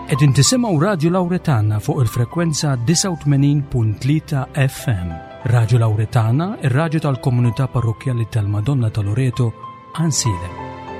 Qegħdin tisimgħu Radju Lawretana fuq il-frekwenza 89.3 FM. Radju Lawretana, ir-radju tal-Komunità Parrokjali tal-Madonna ta' Loreto, Ansilem.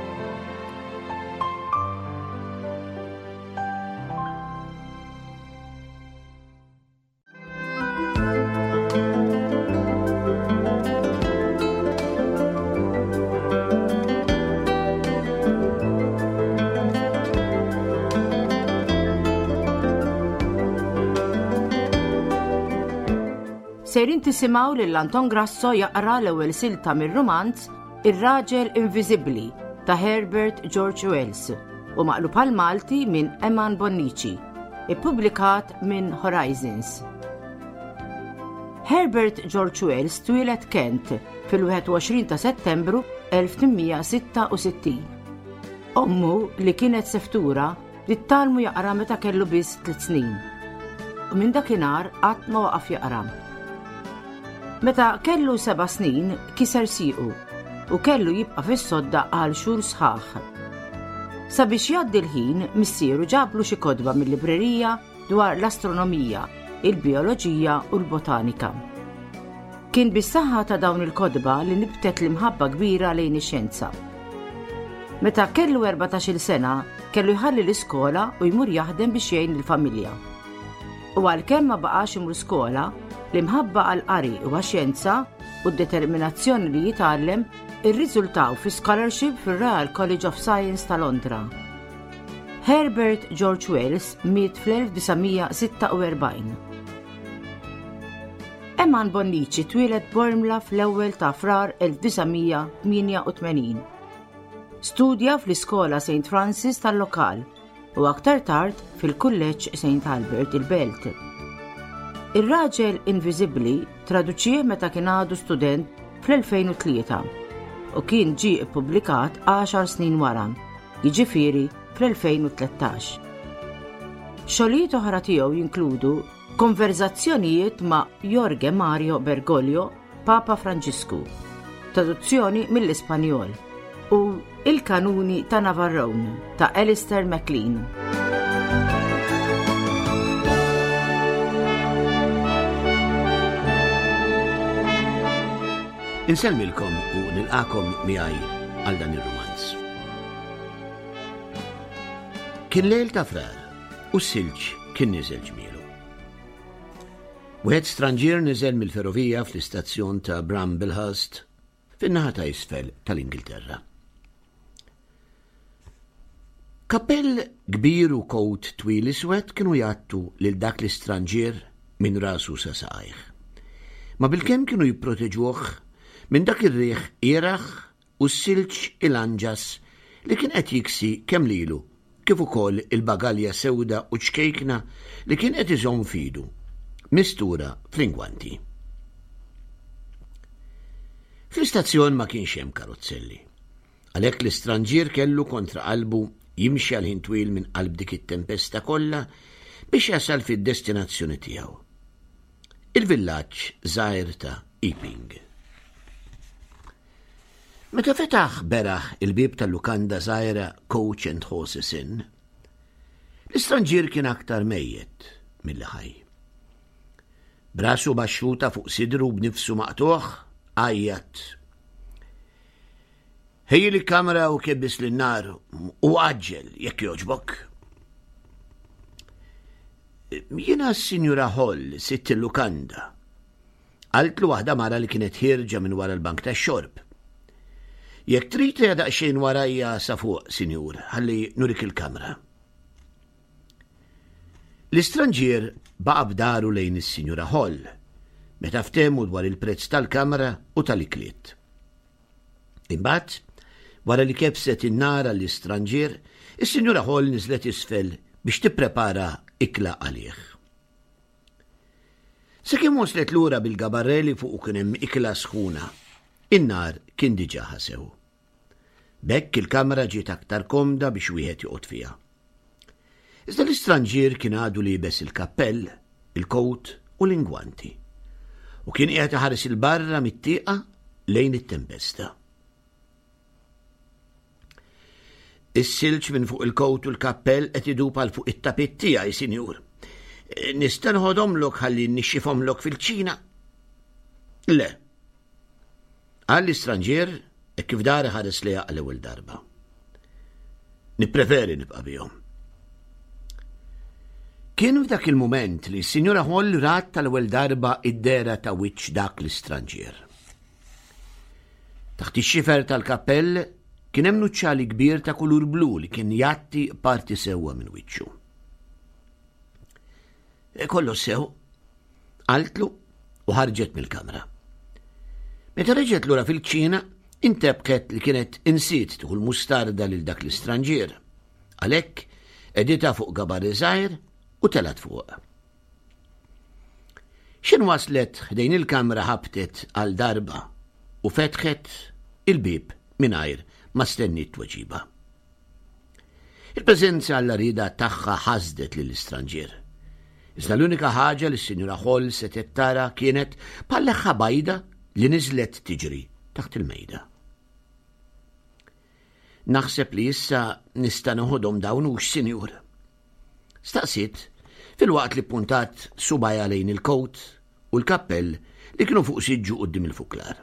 Sejrin tisimgħu lil Anton Grasso jaqra l-ewwel silta mir-romanz Ir-Raġel Inviżibbli ta' Herbert George Wells u maqlub għal Malti minn Eman Bonnici, ippubblikat minn Horizons. Herbert George Wells twieled Kent fil-21 ta' Settembru 1866. Ommu li kienet seftura li ttalmu jaqra meta kellu biss 3 snin. U minn dakinhar qatt ma waqaf jaqra. Meta kellu 7 snin kiser siequ u kellu jibqa' fis-sodda għal xhur sħaħ. Sabiex jgħaddi l-ħin, missieru ġablu xi kotba mill-librerija dwar l-astronomija, il-bioloġija u l-botanika. Kien bis-saħħa ta' dawn il-kotba li nibtet l-imħabba kbira lejn ix-xjenza. Meta kellu 14-il sena, kellu jħalli l-iskola u jmur jaħdem biex jgħin il-familja. U għalkemm ma baqax imur skola, l-imħabba għal-qari u għax-xjenza u d-determinazzjoni li jitgħallem irriżultaw fi scholarship fir-Royal College of Science ta' Londra. Herbert George Wells miet fl-1946. Eman Bonnici twieled Bormla fl-ewwel ta' Frar 1988. Studja fl-iskola St. Francis tal-lokal u aktar tard fil-Kulleġġ St. Albert il-Belt. Ir-Raġel Inviżibbli traduċih meta kien għadu student fl-2003 u kien ġie ippubblikat 10 snin wara, jiġifieri fl-2013. Xogħlijiet oħra tiegħu jinkludu konverzazzjonijiet ma' Jorge Mario Bergoglio, Papa Franġisku, traduzzjoni mill-Ispanjol, u Il-Kanuni ta' Navarrone ta' Alistair MacLean. Insellmilkom u nilqakom miegħi għal dan ir-romanz. Kien lejl ta' frar u s-silġ kien niżel ġmielu. Wieħed stranġier niżel mill-ferrovija fl-istazzjon ta' Bramblehurst fin-naħa ta' isfel tal-Ingilterra. Kappell kbir u kot twil iswed kienu jgħattu lil dak l-istranġier minn rasu sa saqajh. Ma bilkemm kienu jipproteġuh minn dak ir-riħ ieraħ u s-silġ il-anġas li kien qed jiksi kemm lilu, kif ukoll il-bagalja sewda u ċkejkna li kien qed iżomm fidu, mistura fl-ingwanti. Fl-istazzjon ma kienx hemm karozzelli, għalhekk l-istranġier kellu kontra qalbu jimxi għal ħin twil minn qalb dik it-tempesta kollha biex jasal fid-destinazzjoni tiegħu. Il-villaġġ żgħir ta' Epping. Meta fetaħ beraħ il-bib tal-lukanda żgħira Coach and Horses Inn, l-istranġier kien aktar mejjed milli ħaj. Brasu baxxuta fuq sidru b'nifsu maqtuħ, għajjat. Ħejji li kamra u kebbis lin-nar u għaġġel jekk jogħġbok. Jiena s-Sinjura Hall, sitt il-lukanda. Qaltlu waħda mara li kienet ħirġa minn wara l-bank tax-xorb. Jekk trid daqsxejn warajja sa fuq, Sinjur, ħalli nurik il-kamra. L-istranġier baqa' b'daru lejn is-Sinjura Hall, meta ftehmu dwar il-prezz tal-kamra u tal-ikliet. Imbagħad, wara li kebset in-nar għall-istranġier, is-Sinjura Hall niżlet isfel biex tipprepara ikla għalih. Sakemm waslet lura bil-gabarreli fuq kien hemm ikla sħuna, in-nar kien diġà ħasew. Bekk il-kamra ġiet aktar komda biex wieħed joqgħod fiha. Iżda l-istranġier kien għadu li jibes il-kappell, il-kot u l-ingwanti, u kien qiegħed iħares il-barra mit-tieqa lejn it-tempesta. Is-silġ minn fuq il-kowt u l-kappell qed idub għal fuq it-tapit tiegħi, Sinjur. Nista' nħodhomlok ħalli nixxifhomlok fil-ċina? Le. Għall istranġier hekk kif dari ħares li l-ewwel darba. Nippreferi nibqa' bihom. Kien f'dak il-mument li s-Sinjura Hall rat tal-ewwel darba id-dera ta' wiċċ dak l-istranġier. Taħt ix-xifer tal-kappell kien hemm nuċċali kbir ta' kulur blu li kien jatti parti sewwa minn wiċċu. Kollu sew, qaltlu u ħarġet mill-kamra. Meta reġgħet lura fil-ċina, intebħet li kienet insiet tieħu l-mustarda lil dak l-istranġier. Għalhekk edita fuq gabar żgħir u telat fuq. X'in waslet ħdejn il-kamra ħabtet għal darba u fetħet il-bib mingħajr ma stennit tweġiba. Il-preżenza għall rida tagħha ħasdet lill-istranġier. Iżda l-unika ħaġa li s-Sinjura Hall setet tara kienet bħal bajda li niżlet tiġri taħt il-mejda. Naħseb li issa nista' noħodhom dawn hux, Sinjur. Staqsit fil-waqt li puntat subajja lejn il-kowt u l-kappell li kienu fuq siġġu quddiem il-fuklar.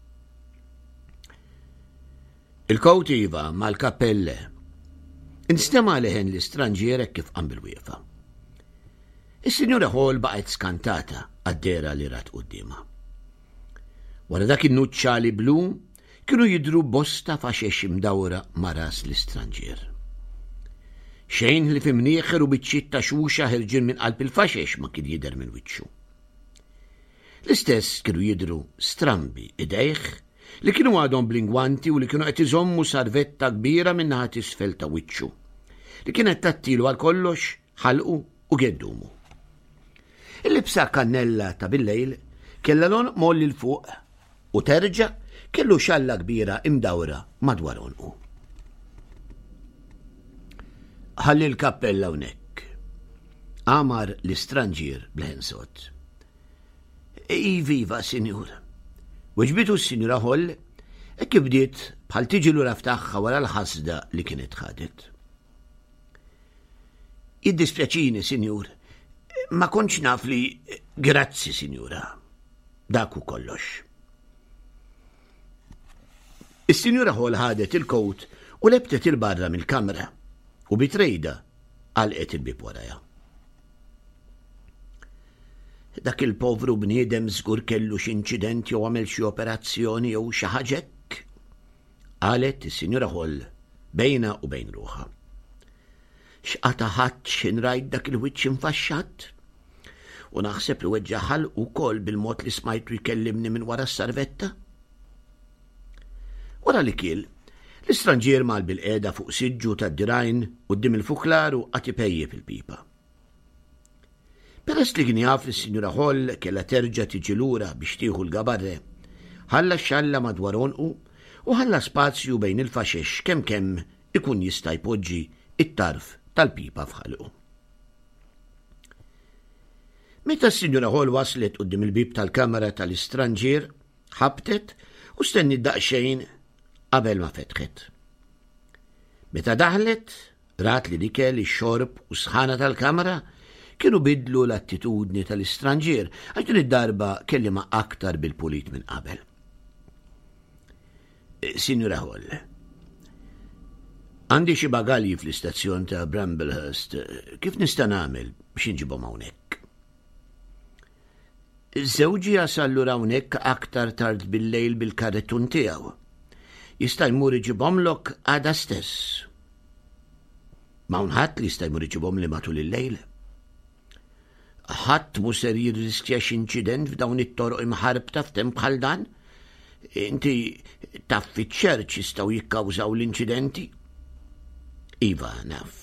Il-kowt iva mal-kappelle instema' leħen l-istranġier hekk kif qam bil-wieqa. Is-Sinjura Hall baqgħet skantata għad-dera li rat qudiemha. Wara dak in-nuċċali blu kienu jidhru bosta faxex imdawra ma' ras l-istranġier. Xejn li fimnieħer u biċċiet ta' xuxa ħirġin minn qalb il-faxex ma kien jidher minn wiċċu. L-istess kienu jidhru strambi idejh li kienu għadhom blingwanti u li kienu qed iżommu sarvetta kbira minn naħa isfel ta' wiċċu li kienet tattilu għal kollox ħalqu u geddumu. Il-libsa kannella ta' bil-lejl kellha lon molli l fuq u terġa' kellu xalla kbira imdawra madwar unqu. Ħalli l-kappella hawnhekk. Amar l-istranġier bl-ħensot. Iviva, Sinjur. Weġbitu s-Sinjura Hall hekk bdiet bħal tiġi lura ftaħħa wara l-ħasda li kienet ħadet. Jiddispjaċini, Sinjur, ma kontx naf li grazzi, Sinjura. Dak hu kollox. Is-Sinjura Hall ħadet il-kowt u lebtet il-barra mill-kamra u bitrejda għalqet il-bib warajha. Dak il-povru bniedem żgur kellu x'inċident jew għamel xi operazzjoni jew xi ħaġa hekk, qalet is-Sinjura Hall bejna u bejn ruħha. X'qata ħadd x'inrajt dak il-wiċċ infaxxat u naħseb li weġġa' ħalq ukoll bil-mod li smajtu jkellimni minn wara s-sarvetta. Wara li kiel, l-istranġier mal bil-qiegħda fuq siġġu tad-dirajn quddiem il-fuklar u qati pejje fil-pipa. Peress li kien jaf li s-Sinjura Hall kellha terġa' tiġi lura biex tieħu l-gabarre, ħalla x-xalla madwar unqu u ħalla spazju bejn il-faxex kemm ikun jista' jpoġġi it-tarf tal-pipa f'ħalqu. Meta s-Sinjura Hall waslet quddiem il-bib tal-kamra tal-istranġier, ħabtet u stennit daqsxejn qabel ma fetħet. Meta daħlet, rat li dikel ix-xorb u sħana tal-kamra kienu bidlu l-attitudni tal-istranġier għax din id-darba kellima aktar bil-pulit minn qabel. Sinjura Hall, għandi xi bagalji fl-istazzjon ta' Bramblehurst, kif nista' nagħmel biex inġibhom hawnhekk? Żewġi jasallura hawnhekk aktar tard bil-lejl bil-karrettun tiegħu. Jista' jmur iġibhomlok għada stess. Ma ħadd li jista' jmur iġibhom li matul il-lejl. Ħadd mhu ser jirriskja x'inċident f'dawn it-toroq imħarbta f'temp bħal dan? Inti taf fiċ-ċerċ jistgħu jikkawżaw l-inċidenti? Iva, naf.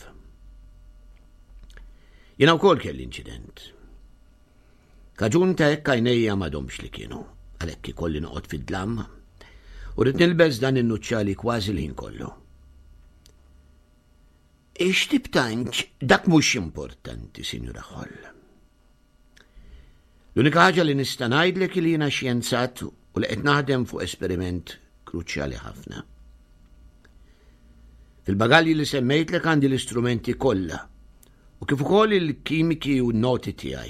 Jiena wkoll kelli inċident. Kaġun ta' hekk għajnejja m'għadhomx li kienu, għalhekk ikolli noqgħod fid-dlam u rrid nilbes dan in-nuċċali kważi l-ħin kollu. Ix-tip tanċ dak mhux importanti, Sinjura Hall. L-unika ħaġa li nista' ngħidlek li jiena xjenzat u li qed naħdem fuq esperiment kruċjali ħafna. Fil-bagalji li semmejtlek għandi l-istrumenti kollha u kif ukoll il-kimiki u n-noti tiegħi.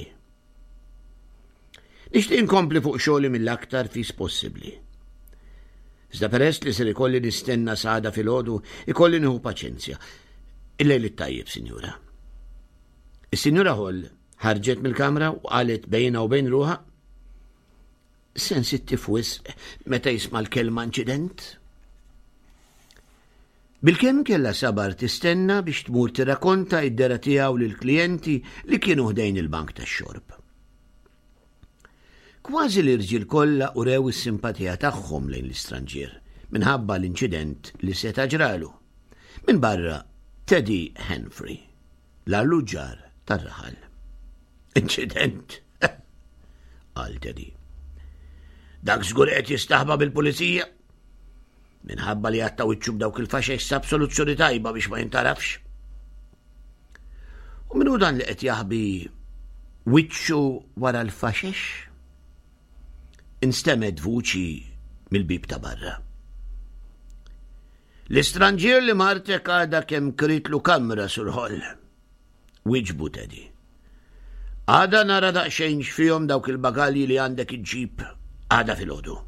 Nixtieq inkompli fuq xogħli mill-aktar fis possibbli. Iżda peress li ser ikolli nistenna sada filgħodu ikolli nieħu paċenzja. Il-lejl it-tajjeb, Sinjura. Is-Sinjura Hall ħarġet mill-kamra u qalet bejna u bejn ruħha: sensittiv wisq meta jisma' l-kelma inċident. Bilkemm kellha sabar tistenna biex tmur tirrakkonta id-dera tiegħu lill-klijenti li kienu ħdejn il-bank tax-xorb. Kważi l-irġiel kollha urew is-simpatija tagħhom lejn l-istranġier minħabba l-inċident li seta' ġralu. Minn barra Teddy Henfrey, l-alluġġar tar-raħal. Inċident? Qal Teddy. Dak żgur qed jistaħba bil-pulizija? Minħabba li għatta wiċċu b'dawk il-faxex sab soluzzjoni tajba biex ma jintarafx. U minnu dan li qed jaħbi wiċċu wara l-faxex? Instemed vuċi mill-bib ta' barra. L-istranġier li martek għada kemm kritlu kamra Sur Hall. Wiġbu Teddy. Għada nara daqsxejn x'fihom dawk il-bagalji li għandek iġġib għada filgħodu.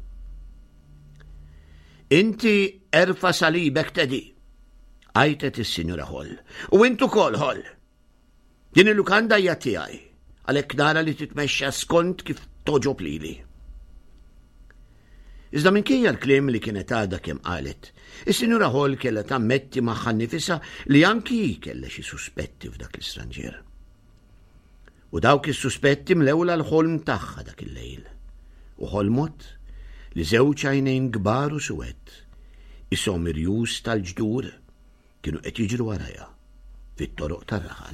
Inti erfa' salibek Teddy, għajtet is-Sinjura Hall. U intu kol Hall. Din il-lukanda hija tiegħi, għalhekk nara li titmexxa skont kif toġob lili. Iżda minkejja l-kliem li kienet għadha kemm qalet, is-Sinjura Hall kellha tammetti magħha nnifisha li anki kellha xi suspetti f'dak l-istranġier. U dawk is-suspetti mlewla l-ħolm tagħha dak il-lejl. U ħolmot li żewġ għajnejn kbar u suwed, ishom irjus tal-ġdur, kienu qed jiġru warajha fit-toroq tar-raħal.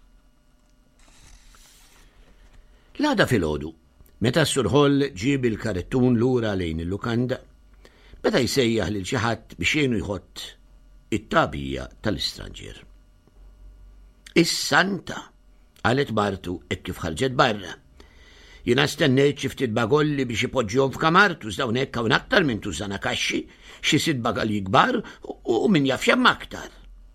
L-għada filgħodu, meta Sur Hall ġieb il-karettun lura lejn il-lukanda, beda jsejjaħ lil xi ħadd biex jgħinu jħott it-tabija tal-istranġier. Is-Santa, qalet martu hekk kif ħarġet barra. Jiena stennejt xi ftit bagolli biex ipoġġihom f'kamartu żdawn hekk hawn aktar minn tużana kaxxi, xi sitt bagalji kbar u min jaf xemm aktar.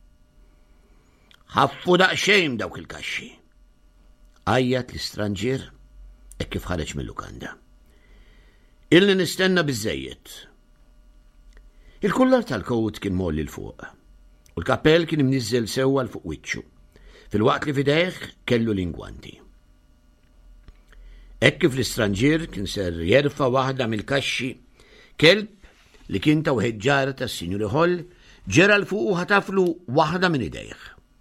Ħaffu daqsxejn dawk il-kaxxi. Għajjat l-istranġier hekk kif ħareġ mill-lukanda. Illi nistenna biżżejjed. Il-kullar tal-kowt kien molli l-fuq, u l-kappell kien imniżżel sewwa l fuq wiċċu, filwaqt li fidejh kellu lingwanti. Hekk kif l-istranġier kien ser jerfa' waħda mill-kaxxi, kelb li kien tawħeġġar tas-Sinjura Hall ġera l fuq u ħataflu waħda minn idejh.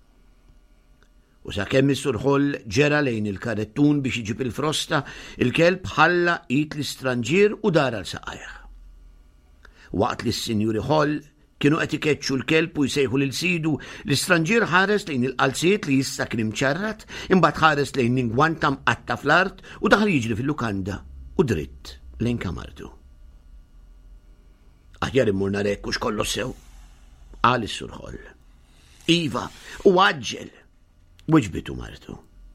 U sakemm is-Sur Hall ġera lejn il-karettun biex iġib il-frosta, il-kelb ħalla id l-istranġier u dara l-saqajh. Waqt li s-Sinjuri Hall kienu qed ikeċċu l-kelb u jsejħu lil sidu, l-istranġier ħares lejn il-qalziet li issa kien imċarrat, imbagħad ħares lejn lingwanta mqatta fl-art u daħal jiġri fil-lukanda u dritt lejn kamartu. Aħjar immur narek u xkollu sew, qal is-Sur Hall. Iva, u għaġġel. Wiġbitu martu.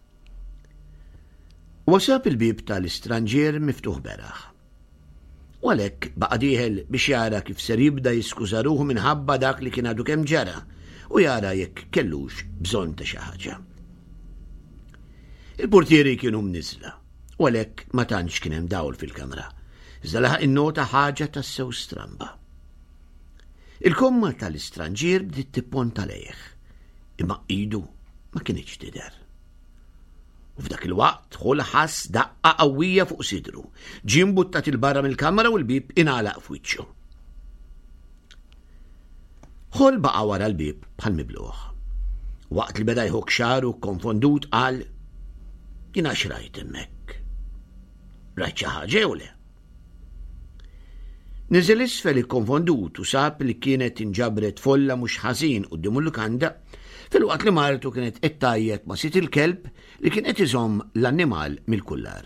Wasab il-bib tal-istranġier miftuħ beraħ. U għalhekk baqa' dieħel biex jara kif ser jibda jiskuża ruħu minħabba dak li kien għadu kemm ġara u jara jekk kellux bżonn ta' xi ħaġa. Il-portieri kienu mniżla u għalhekk ma tantx kien hemm dawl fil-kamra, iżda laħaq innota ħaġa tas-sew stramba. Il-komma tal-istranġier bdiet tipponta lejh, imma idu ma kienx tidher. U f'dak il-waqt Hall ħass daqqa qawwija fuq sidru, ġie mbuttat il-barra mill-kamra u l-bib ingħalaq f'wiċċu. Hall baqa' wara l-bib bħal mibluħ. Waqt li beda jħok xaru konfondut qal: jiena xrajt hemmhekk. Rajt xi ħaġa jew le? Niżel isfel ikkonfondut u sab li kienet inġabret folla mhux ħażin quddiem il-lukanda, fil-waqt li martu kienet qed tajjed ma' sit il-kelb li kien qed iżomm l-annimal mill-kullar.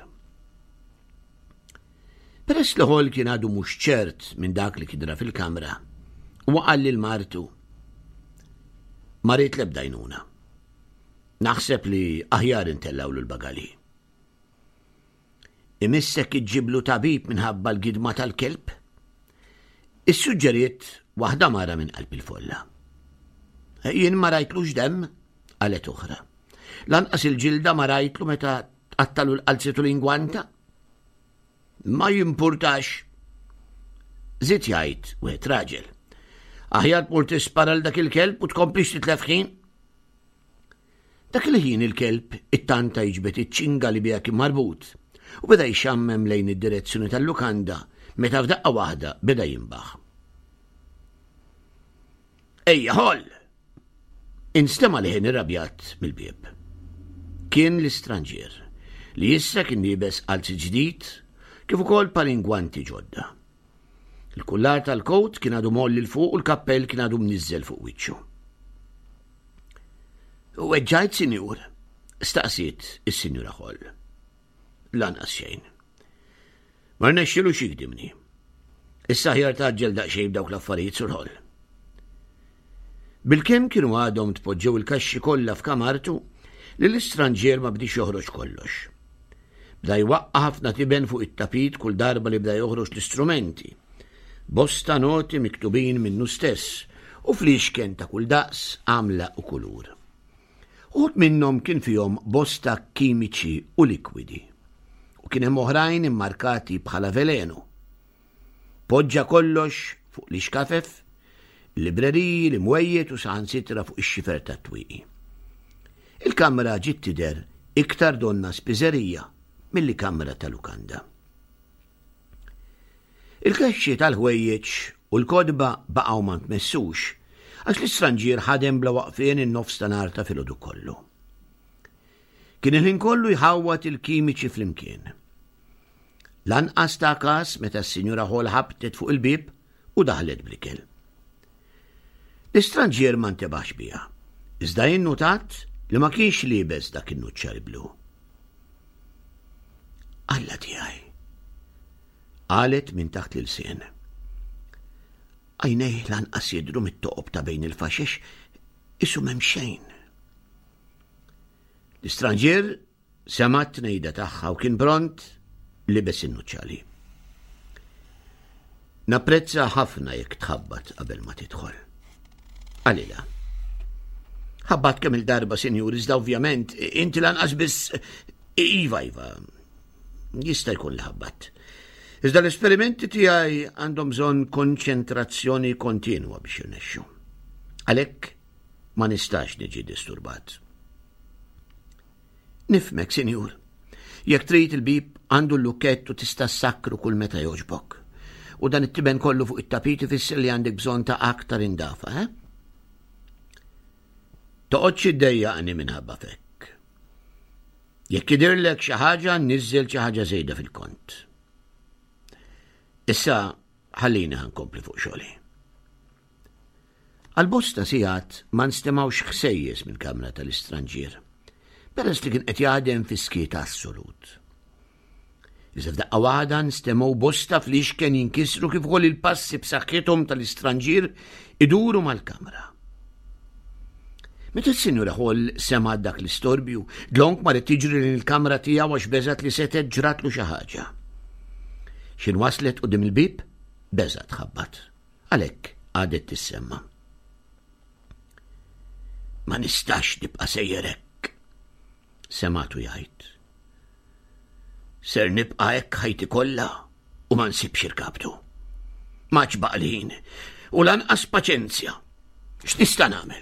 Peress li Hall kien għadu mhux ċert minn dak li kidra fil-kamra, u qal lil martu: marit l-ebda jnuna. Naħseb li aħjar intellawlu l-bagali. Imissek iġġiblu tabib minħabba l-gidma tal-kelb? Issuġġeriet waħda mara minn qalb il-folla. Jien ma rajtlux demm, qalet oħra. Lanqas il-ġilda ma rajtlu meta qattalu l-qalzitu l-ingwanta? Ma jimpurtax. Zid jgħid wieħed raġel. Aħjar tmur tispara l dak il-kelb u tkomplix titlef ħin? Dak il-ħin il-kelb it-tanta jiġbed iċ-ċinga li biha kien marbut u beda jxammem lejn id-direzzjoni tal-lukanda meta f'daqqa waħda beda jinbaħ. Ejja ħoll! Instema' liħin irrabjat mill-bieb. Kien l-istranġier li issa kien liebes qalzi ġdid kif ukoll palingwanti ġodda. Il-kullar tal-kot kien għadu molli l-fuq u l-kappell kien għadu mniżżel fuq wiċċu. U weġġajt, sinjur, staqsiet is-sinjura Ħoll. Lanqas xejn. Ma rnexxielu x'jikdimni. Issa ħjar taġġel daqsxejn b'dawk l-affarijiet sur Ħoll. Bilkemm kienu għadhom tpoġġew il-kaxxi kollha f'kamartu li l-istranġier ma bdiex joħroġ kollox. Bda jwaqqa ħafna tiben fuq it-tapit kull darba li bda joħroġ l-istrumenti. Bosta noti miktubin minnu stess u fliexken ta' kull daqs, għamla u kulur. Uħut minnhom kien fihom bosta kimiċi u likwidi u kien hemm oħrajn immarkati bħala velenu. Poġġa kollox fuq l-ixkafef, il-libreriji, l-imwejjed u saħansitra fuq ix-xifer tat-twieqi. Il-kamra ġiet tidher iktar donna spiżerija milli kamra tal-lukanda. Il-kaxxi tal-ħwejjeġ u l-kodba baqgħu ma tmessux għax l-istranġier ħadem bla waqfien in-nofs ta' nar ta' filgħodu kollu. Kien il-ħin kollu jħawwat il-kimiċi flimkien. Lanqas ta' każ meta s-Sinjura Ħoll ħabtet fuq il-bib u daħlet blikel. L-istranġier ma ntebaħx biha, iżda innutat li ma kienx liebes dak in-nuċċar blu. Alla tiegħi, qalet minn taħt l-ilsien. Għajnej lanqas jidhru mit-toqob ta' bejn il-faxex isu m'hemm xejn. L-istranġier sema' t-tnejda tagħha u kien pront libes in-nuċċali. Napprezza ħafna jekk tħabbat qabel ma tidħol. Għalila. Ħabbat kemm il-darba, sinjur, iżda ovvjament inti lanqas biss iva. Jista' jkun l-ħabbat. Iżda l-esperimenti tiegħi għandhom bżonn konċentrazzjoni kontinwa biex jirnexxu. Għalhekk ma nistax niġi disturbat. Nifmek, sinjur. Jekk trid il-bib għandu l-lukkett u tista' ssakru kull meta jogħġbok. U dan it-tiben kollu fuq it-tapit ifisser li għandek bżonn ta' aktar indafa, eh? Toqgħodx iddejjaqni minħabba fekk. Jekk idirlek xi ħaġa nniżżel xi ħaġa żejda fil-kont. Issa ħallini ħankompli fuq xogħli. Għal-bosta sigħat ma nstemawx ħsejjes mill-kamra tal-istranġier, peress li kien qed jaħdem fi skieta assolut. Iżda f'daqqa waħda nstemaw bosta fliexken jinkisru kif ukoll il-passi b'saħħithom tal-istranġier iduru mal-kamra. Meta s-Sinjura Ħoll sema' dak l-istorbju, dlonk marret tiġri lill-kamra tiegħu għax beżat li setet ġratlu xi ħaġa. Xin waslet qudiem il-bib, beżat ħabbat. Għalhekk għadet tissemma. Ma nistax nibqa' sejjer hekk, sematu jgħid. Ser nibqa' hekk ħajti kollha u ma nsibx irkabtu. Ma ġbaqlin u lanqas paċenzja. X'nista' nagħmel?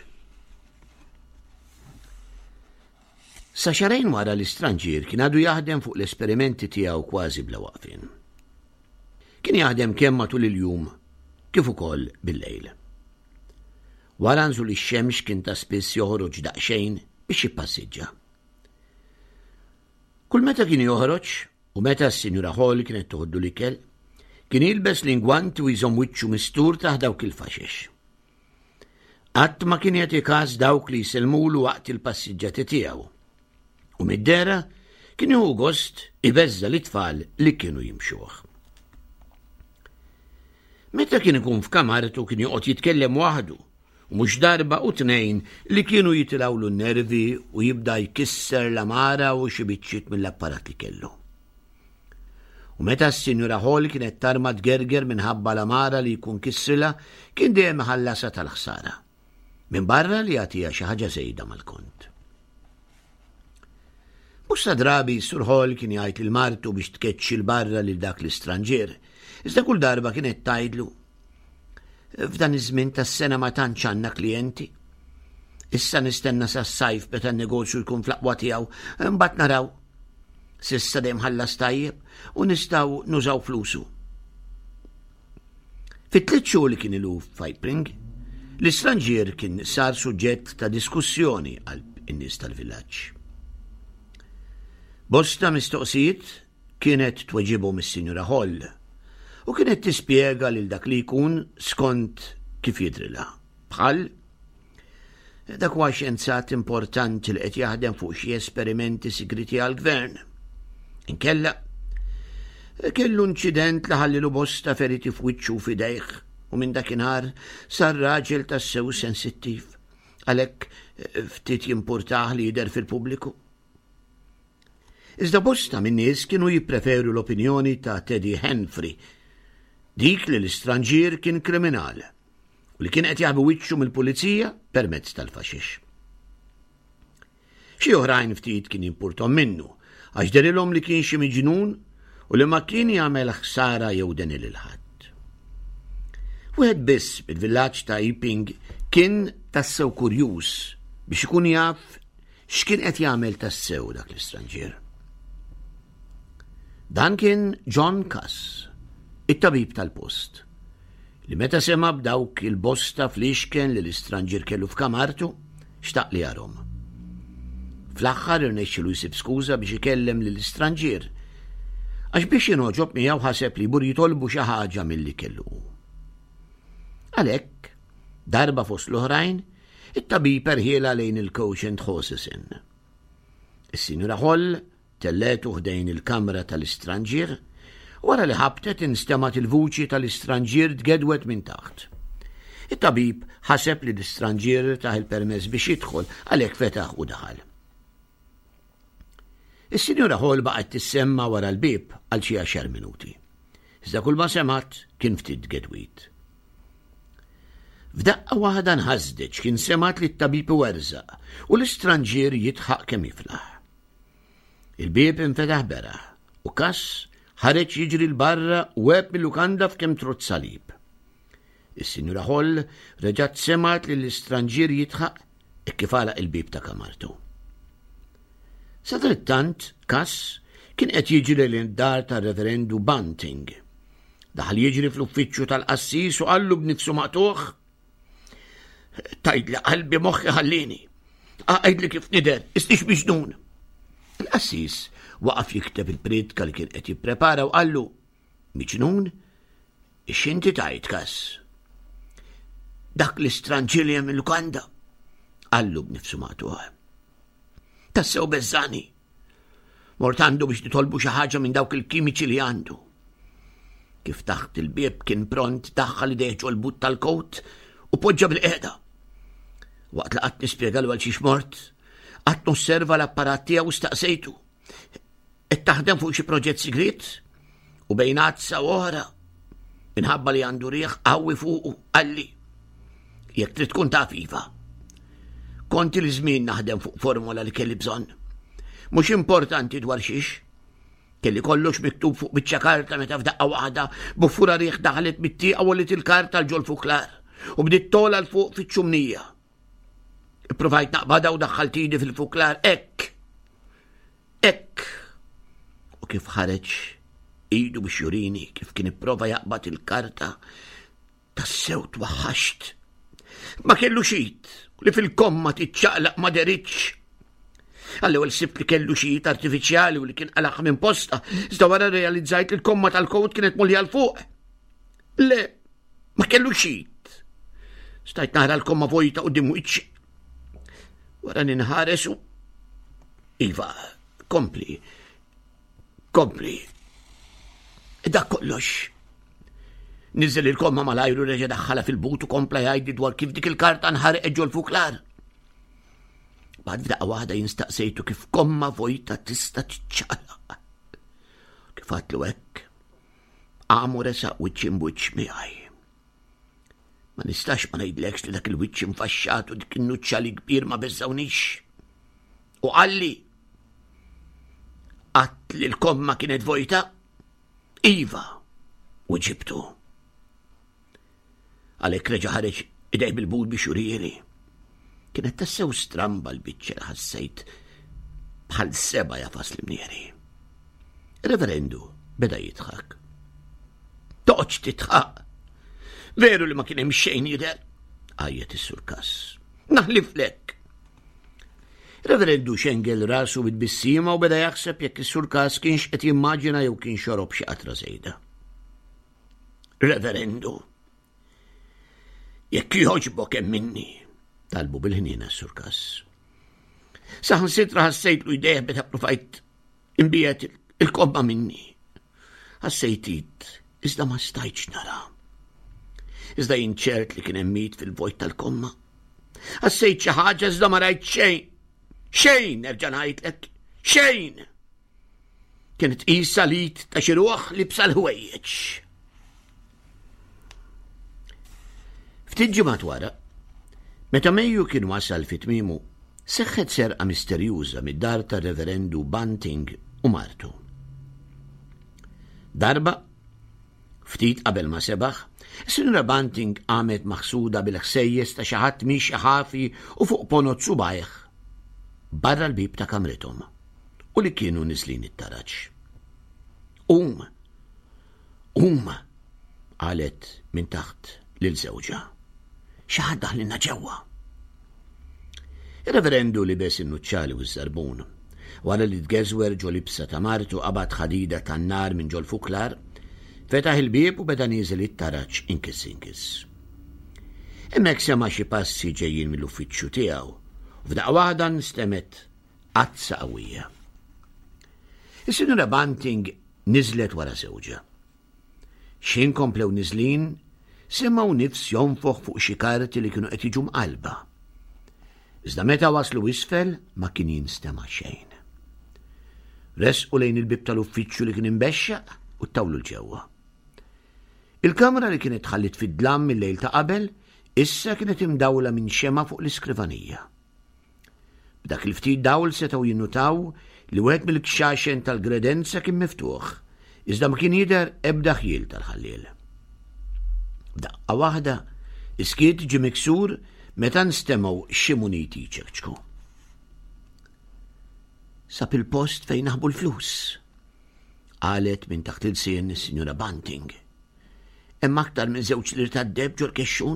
Sa xarejn wara l-istranġier kien għadu jaħdem fuq l-esperimenti tiegħu kważi bla waqfien. Kien jaħdem kemm matul il-jum kif ukoll bil-lejl. Wara nżul ix-xemx kien ta' spiss joħroġ daqsxejn biex jippassiġġa. Kull meta kien joħroġ u meta s-Sinjura Ħoll kienet toħoddu l-ikel, kien jilbes l-ingwant u jżomm wiċċu mistur taħt dawk il-faxex. Qatt ma kien jagħti każ dawk li jselmulu waqt il-passiġġati tiegħu. U mid-dera kien jieħu gost ibeżża l-itfal li kienu jimxuh. Meta kien ikun f'kamartu kien joqgħod jitkellem waħdu u mhux darba u tnejn li kienu jitilawlu n-nervi u jibda jkisser l-amara u xi biċċiet mill-apparat li kellu. U meta s-Sinjura Ħoll kienet tarma tgerger minħabba l-amara li jkun kissrilha kien dejjem ħallasa tal-ħsara. minn barra li għatija xi ħaġa żejda mal-kont. Bosta drabi Sur Hall kien jgħid lil martu biex tkeċċi l-barra lil dak l-istranġier, iżda kull darba kienet tgħidlu: f'dan iż-żmien tas-sena ma tantx għandna klijenti. Issa nistenna sas-sajf meta n-negozju jkun fl-aqwa tiegħu, mbagħad naraw. S'issa dejjem ħallas tajjeb u nistgħu nużaw flusu. Fit-tliet xhur li kien ilu f'Fajpring, l-istranġier kien sar suġġett ta' diskussjoni għal in-nies tal-villaġġ. Bosta mistoqsijiet kienet tweġibhom is-Sinjura Hall u kienet tispjega lil dak li jkun skont kif jidrilha. Bħal dak huwa xjenzat importanti li qed jaħdem fuq xi esperimenti sigriti għall-gvern. Inkella kellu inċident li ħallilu bosta feriti f'wiċċu f'idejh u minn dakinhar sar raġel tassew sensittiv għalhekk ftit jimpurtah li jidher fil-pubbliku. Iżda bosta minn nies kienu jippreferu l-opinjoni ta' Teddy Henfrey, dik li l-istranġier kien kriminal u li kien qed jaħbu wiċċu mill-pulizija permezz tal-faxix. Xi oħrajn ftit kien jimpurtom minnu għax derilhom li kien xi miġnun u li ma kien jagħmel ħsara jew deni lil ħadd. Wieħed biss bil-villaġġ ta' Iping kien tassew kurjuż biex ikun jaf x'kien qed jagħmel tassew dak l-istranġier. Dan kien John Cass, it-tabib tal-post, li meta sema b'dawk il-bosta fl-ixken li l-istranġier kellu f'kamartu, xtaq li jarhom. Fl-aħħar irnexxielu jsib skuża biex ikellem lill-istranġier, għax biex jinħoġob miegħu ħaseb li jbur jitolbu xi ħaġa milli kellu. Għalhekk, darba fost l-oħrajn, it-tabib erħiela lejn il-Quotient Horses Inn. Is-Sinjura Hall telletu ħdejn il-kamra tal-istranġier, wara li ħabtet instemat il-vuċi tal-istranġier tgedwet minn taħt. It-tabib ħaseb li l-istranġier taħ il-permess biex jidħol għalhekk fetaħ u daħal. Is-Sinjura Hall baqgħet tissemma wara l-bib għal xi 10 minuti. Iżda kull ma semat kien ftit gedwit. F'daqqa waħda nħażdeġ kien semat li t-tabib werżaq u l-istranġier jitħaq kemm jiflaħ. Il-bib infetaħ beraħ u Cass ħareġ jiġri l-barra u web mill-lukanda f'kemm trott salib. Is-Sinjura Hall reġgħet semat li l-istranġier jitħaq kif għalaq il-bib ta' kamartu. Sadrittant Cass kien qed jiġri l-indar tar-Reverendu Bunting. Daħal jiġri fl-uffiċċju tal-qassis u qallu b'nifsu maqtuħ: "Tgħidli qalbi moħħi ħallini. Għajdli kif nider, istix biex dun." Il-qassis waqaf jikteb il-predka li kien qed jipprepara u qallu: "Miġnun, ix-xinti tgħid Cass?" "Dak l-istranġier li hemm il-lukanda," qallu b'nifsu maqtuħ. "Tassew beżżani. Mort għandu biex nitolbu xi ħaġa minn dawk il-kimiċi li għandu." Kif taħt il-bieb kien pront daħħal idejh ġol but tal-kowt u poġġa bil-qiegħda. Waqt li qatt nispjegalu għal xi xmort, qatt nosserva l-apparat tiegħu u staqsejtu: "Qed taħdem fuq xi proġett sigriet?" U bejn azza u oħra, minħabba li għandu riħ qawwi fuqu, qalli: "Jekk trid tkun taf iva. Konti li żmien naħdem fuq formola li kelli bżonn. Mhux importanti dwar xiex. Kelli kollox miktub fuq biċċa karta meta f'daqqa waħda buffura riħ daħlet mit-tieqa walit il-karta l-ġol fuklar u bdiet tola l fuq fiċ-ċumnija. Ipprovajt naqbada u daħħaltini fil-fuklar hekk. U kif ħareġ idu biex jurini kif kien ipprova jaqbad il-karta, tassew twaħħaxt. Ma kellu xit li fil-komma tiċċaqlaq ma deritx. Għall-ewwel sibt li kellu xit artifiċjali u li kien qalaħ minn posta, iżda wara realizzajt li l-komma tal-kowt kienet mulja l fuq. Le, ma kellu xit. Stajt nara l-komma vojta qudiem wiċċi. Wara ninħaresu. Iva, kompli. Dak kollox. Nizzel il-komma mal-ajru reġa daħħala fil-but u kompla jgħidli dwar kif dik il-karta nħareq ġol fuklar. Bad f'daqqa waħda jinstaqsejtu kif komma vojta tista' tiċċaqlaq. Kif għatlu hekk, għamu resaq wiċċ imbuċ miegħi. Ma nistax ma ngħidlekx li dak il-wiċċ infaxxat u dik in-nuċċa li kbir ma beżżawnix. U qalli qatt li l-komma kienet vojta? Iva, u ġibtu. Għalhekk reġa' ħareġ idej bil-bud biex jurieli. Kienet tassew stramba l-biċċa li ħassejt bħal seba' jafas l-mnieri. Reverendu beda jidħak. Toqgħodx titħaq. Veru li ma kien hemm xejn jidher? Għajjet is-Sur Cass. Naħliflek. Reverendu xengel rasu bid-bissima u beda jaħseb jekk is-Sur Cass kienx qed jimmaġina jew kien xorob xi qatra żejda. Reverendu, jekk jogħġbok hemm minni, talbu bil-ħnina s-Sur Cass. Saħansitra ħassejt lu jdejh beta provajt imbiet il-komma minni. Ħassejtit, iżda ma stajtx nara. Iżda jinċert li kien emmit fil-vojt tal-komma. Ħassejt xi ħaġa iżda ma rajt xejn. Xejn nerġa' ngħidlek, xejn. Kienet qis salit ta' xi ruħ li bsal ħwejjeġ. Ftit ġimgħat wara, meta Mejju kien wasal fi tmiemu, seħħet serqa misterjuża mid-dar ta' Reverendu Bunting u martu. Darba, ftit qabel ma sebaħ, Sinjura Bunting għamet maħsuda bil-ħsejjes ta' xi ħadd mixi ħafi u fuq ponot subajħ barra l-bib ta' kamrithom u li kienu nislin it-taraġġ. Qalet minn taħt lil żewġa. Xi ħadd daħlilna ġewwa. Ir-Reverendu libes in-nuċċali u ż-żarbun. Wara li tgeżwer ġo libsa ta' martu qabad ħadida tan-nar minn ġol fuklar, fetaħ il-bieb u beda nieżel it-taraġġ inkis. Hemmhekk sema xi passi ġejjin mill-uffiċċju tiegħu u f'daqqa waħda nstemet qazza qawwija. Is-Sinjura Bunting niżlet wara żewġa. Xejn komplew niżlin semgħu nifs jonfoħ fuq xi karti li kienu qed jiġu mqalba. Iżda meta waslu isfel ma kien jinstema' xejn. Resqu lejn il-bib tal-uffiċċju li kien imbexxaq u ttawlu l-ġewwa. Il-kamra li kienet ħallit fid-dlam mill-lejl ta' qabel issa kienet imdawla minn xema fuq l-iskrivanija. B'dak il-ftit dawl setgħu jinnutaw li wieħed mill-kxaxen tal-gredenza kien miftuħ, iżda ma kien jidher ebda ħjiel tal-ħalliel. B'daqqa waħda iskiet ġie miksur meta nstemaw xi muniti jċekċku. Sab il-post fejn naħbu l-flus, qalet minn taħt il-sien is-Sinjura Bunting. Hemm aktar minn żewġ lir tad-deb ġol kexxun.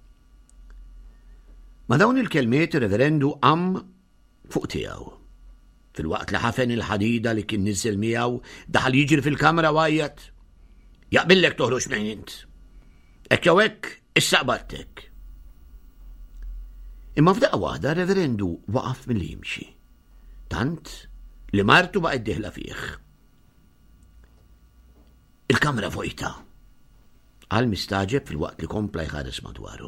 Ma dawn il-kelmiet ir-Reverendu qam fuq tiegħu. Fil-waqt li ħafen il-ħadida li kien niżel miegħu daħal jiġri fil-kamra wajjat. Jaqbillek toħroġ minn int. Hekk jew hekk issa qbadtek. Imma f'daqqa waħda Reverendu waqaf milli jimxi. Tant li martu baqgħet deħla fih. Il-kamra vojta. Qal mistaġeb fil-waqt li kompla jħares madwaru.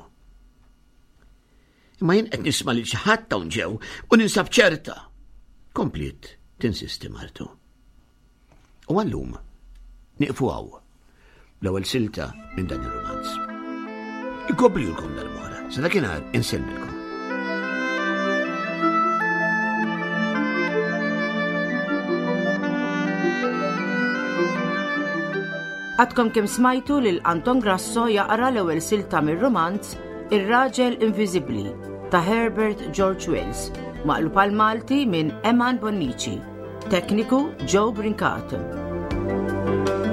Imma jien qed nisma' li xi ħadd hawn ġew u ninsab ċerta. Komplit tinsisti martu. U allum nieqfu hawn l-ewwel silta minn dan ir-romanz. Ikkoblilkom darb'oħra, sa dakinhar insellmilkom. Għadkom kemm smajtu lil Anton Grasso jaqra l-ewwel silta mir-romanz Ir-Raġel Inviżibbli ta' Herbert George Wells, maqlub għal Malti minn Eman Bonnici, tekniku Joe Brincato.